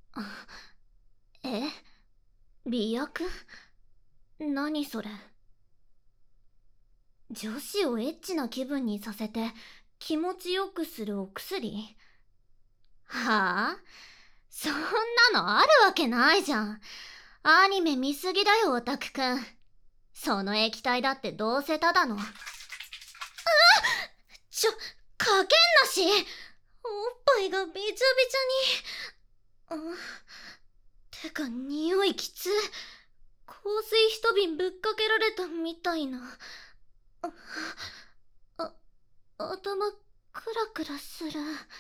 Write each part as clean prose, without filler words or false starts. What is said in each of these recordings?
え、媚薬？何それ？女子をエッチな気分にさせて気持ちよくするお薬？はあ？そんなのあるわけないじゃん。アニメ見すぎだよ、オタクくん。その液体だってどうせただの。かけんなし。おっぱいがびちゃびちゃに。てか匂いきつ。香水一瓶ぶっかけられたみたいな。あ、頭クラクラする。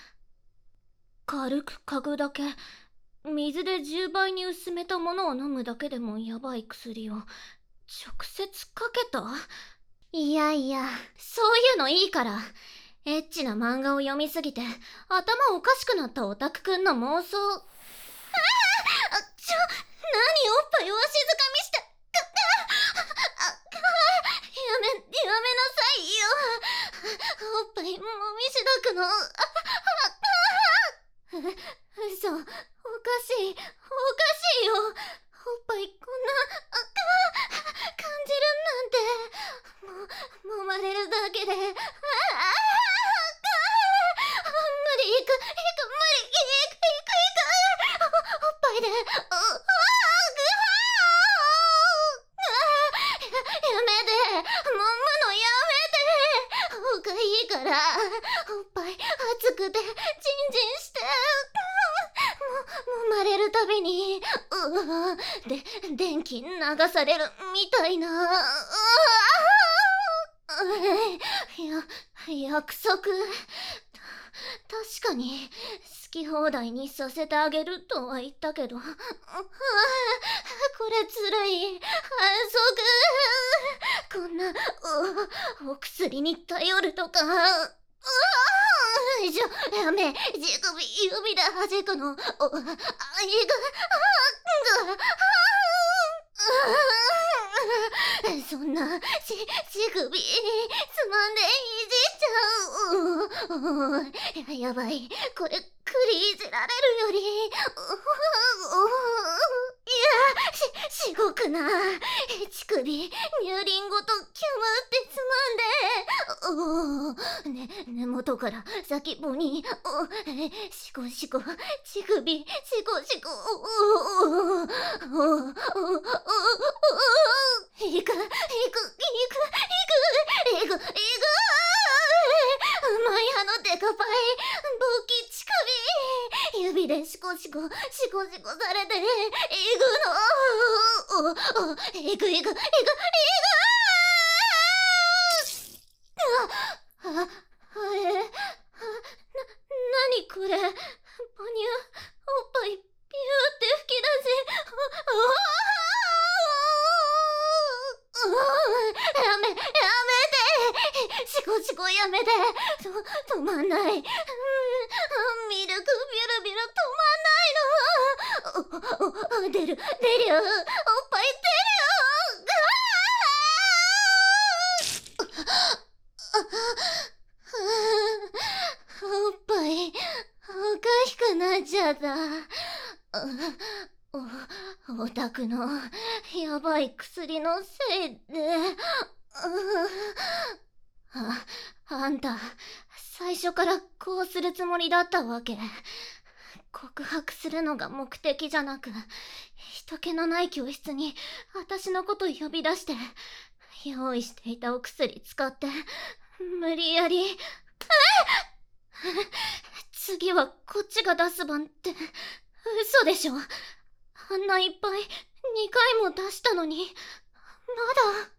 軽く嗅ぐだけ。水で10倍に薄めたものを飲むだけでもやばい薬を直接かけた？いやいや、そういうのいいから。エッチな漫画を読みすぎて頭おかしくなったオタクくんの妄想。何おっぱいをわしづかみして。やめなさいよ。おっぱいもみしだくの。嘘、おかしいよ。おっぱいこんな感じるなんて。揉まれるだけで無理。おっぱいでやめて、揉むのやめて。ほうがいいから。おっぱい熱くてジンジンして。揉まれるたびに電気流されるみたいな。約束。確かに好き放題にさせてあげるとは言ったけど、これずるい。こんなお薬に頼るとか。やめ、乳首指で弾くの。そんな乳首つまんでいじっちゃう。やばい、これいじられるよりしごくな。乳首乳輪ごとキュムってつまんで、根元から先っぽにシコシコ、乳首シコシコ。いく。うまいデカパイボキ乳首。指でシコシコされてえぐあれなにこれ。母乳おっぱいピューって吹き出し。やめて。シコやめて。止まんない。ミルクビュルビュル止まんないの。出るおっぱいおっぱいおかしくなっちゃった。オタクのやばい薬のせいで。あんた最初からこうするつもりだったわけ？告白するのが目的じゃなく、人気のない教室に私のこと呼び出して用意していたお薬使って無理やり。次はこっちが出す番って嘘でしょ。あんないっぱい2回も出したのにまだ。